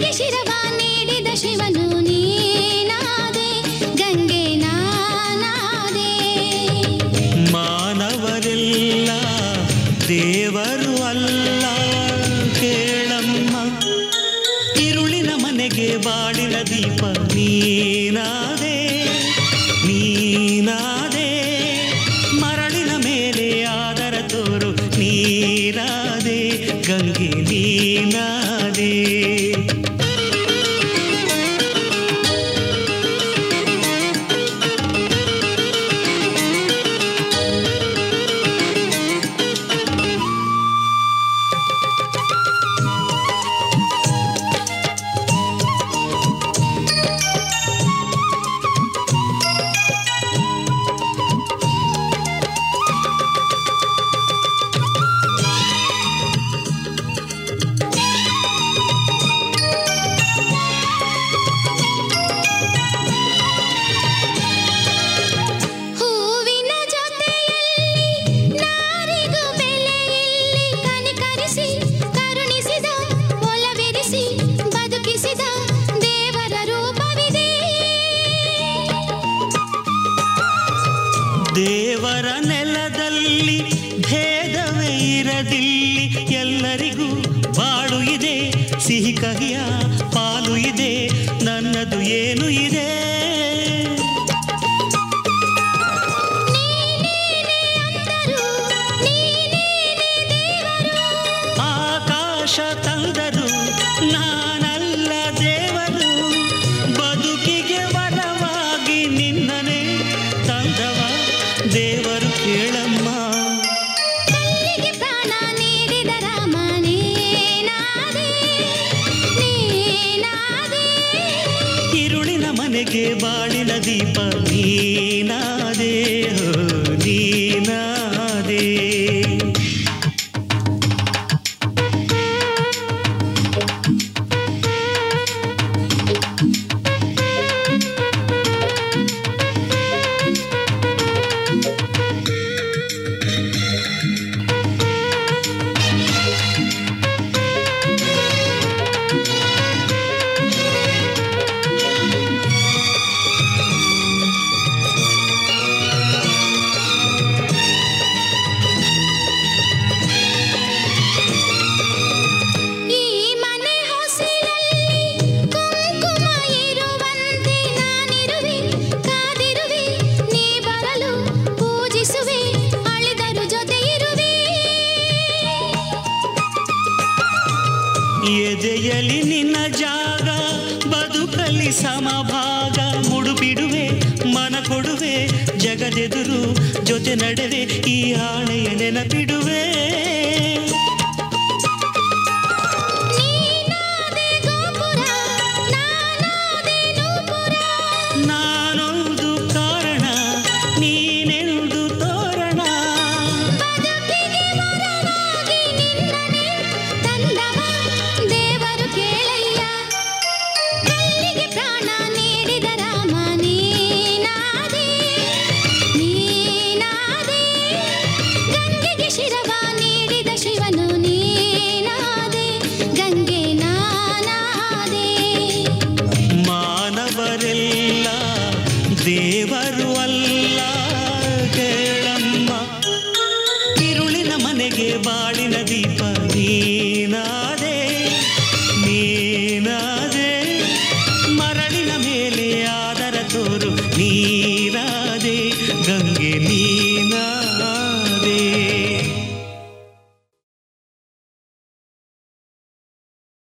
ದೇವರು ಅಲ್ಲ ಕೇಳಮ್ಮ, ഇരുಳಿನ ಮನೆಗೆ ಬಾಳಿನ ದೀಪ ನೀನಾದೆ, ನೀನಾದೆ ಮರಳಿನ ಮೇಲೆ ಆದರ ತೋರು ನೀನಾದೆ, ಗಂಗೆ ನೀನಾದೆ. ದೇವರ ನೆಲದಲ್ಲಿ ಭೇದವೇ ಇರದಿಲ್ಲಿ, ಎಲ್ಲರಿಗೂ ಬಾಳು ಇದೆ, ಸಿಹಿ ಕಹಿಯ ಪಾಲು ಇದೆ, ನನ್ನದು ಏನು ಇದೆ. ಆಕಾಶ ತಂದರು ನಾನಲ್ಲ ದೇವರು, ಬದುಕಿಗೆ ವರವಾಗಿ ನಿನ್ನನೆ ತಂದವ ದೇವರು ಕೇಳಮ್ಮ. ಕಲ್ಲಿಗೆ ಪ್ರಾಣ ನೀಡಿದ ರಾಮ ನೀನಾದೆ, ನೀನಾದೆ ഇരുಳಿನ ಮನೆಗೆ ಬಾಳಿನ ದೀಪ ನೀನಾದೆ, ನೀನಾದೆ. ಎದೆಯಲಿ ನಿನ್ನ ಜಾಗ, ಬದುಕಲಿ ಸಮಭಾಗ, ಮುಡುಬಿಡುವೆ ಮನ ಕೊಡುವೆ, ಜಗದೆದುರು ಜೊತೆ ನಡೆವೆ, ಈ ಆಣೆಯ ನೆನಪಿಡುವೆ. ನಾನೊಂದು ಕಾರಣ, ನೀನೆಂದು ತೋರಣ, ದೇವರು ಕೇಳಯ್ಯ. ಕಲ್ಲಿಗೆ ಪ್ರಾಣ ನೀಡಿದ ರಾಮ ನೀನಾದೆ, ನೀನಾದೆ ಗಂಗೆಗೆ ಶಿರವ ನೀಡಿದ ಶಿವನು ನೀನಾದೆ, ಗಂಗೆ ನಾನಾದೆ. ಮಾನವರೆಲ್ಲ ದೇವರು ಅಲ್ಲ ಕೇಳಮ್ಮ, ഇരുಳಿನ ಮನೆಗೆ ಬಾಳಿನ ದೀಪ ನೀನಾದೆ, ನೀನಾದೆ ಮರಳಿನ ಮೇಲೆ ಆದರ ತೋರು ನೀ